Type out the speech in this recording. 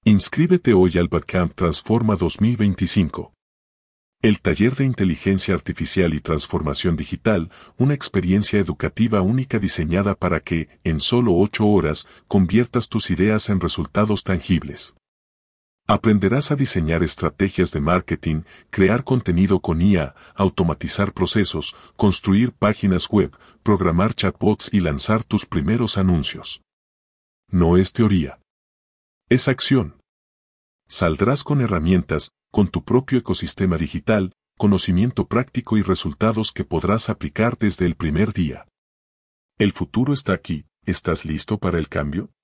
Inscríbete hoy al Bootcamp Transforma 2025. El taller de inteligencia artificial y transformación digital, una experiencia educativa única diseñada para que, en solo 8 horas, conviertas tus ideas en resultados tangibles. Aprenderás a diseñar estrategias de marketing, crear contenido con IA, automatizar procesos, construir páginas web, programar chatbots y lanzar tus primeros anuncios. No es teoría. Es acción. Saldrás con herramientas, con tu propio ecosistema digital, conocimiento práctico y resultados que podrás aplicar desde el primer día. El futuro está aquí, ¿estás listo para el cambio?